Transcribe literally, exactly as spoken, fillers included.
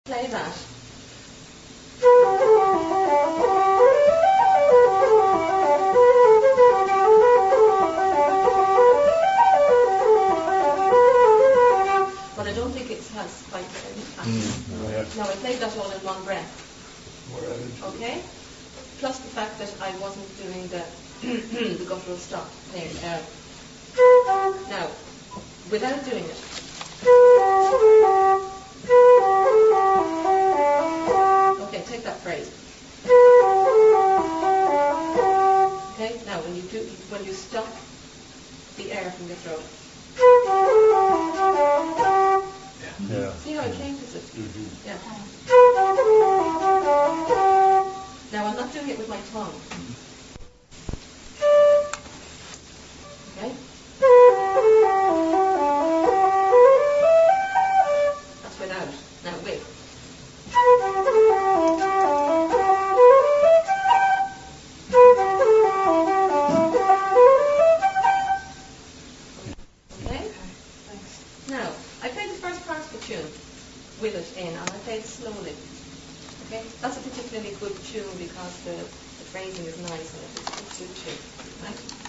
Play that. But I don't think it has quite the impact. Mm. Yeah. Now I played that all in one breath. Okay? Plus the fact that I wasn't doing the the guttural stop thing. Uh, now, without doing it. Okay, take that phrase. Okay, now when you do, when you stop the air from your throat. Yeah. See how it changes it? Mm-hmm. Yeah. Now I'm not doing it with my tongue. Okay? That's without. Now with. Okay? Now, I played the first part of the tune with it in, and I played it slowly. Okay? That's a particularly good tune because the, the phrasing is nice and it, it suits you. Right?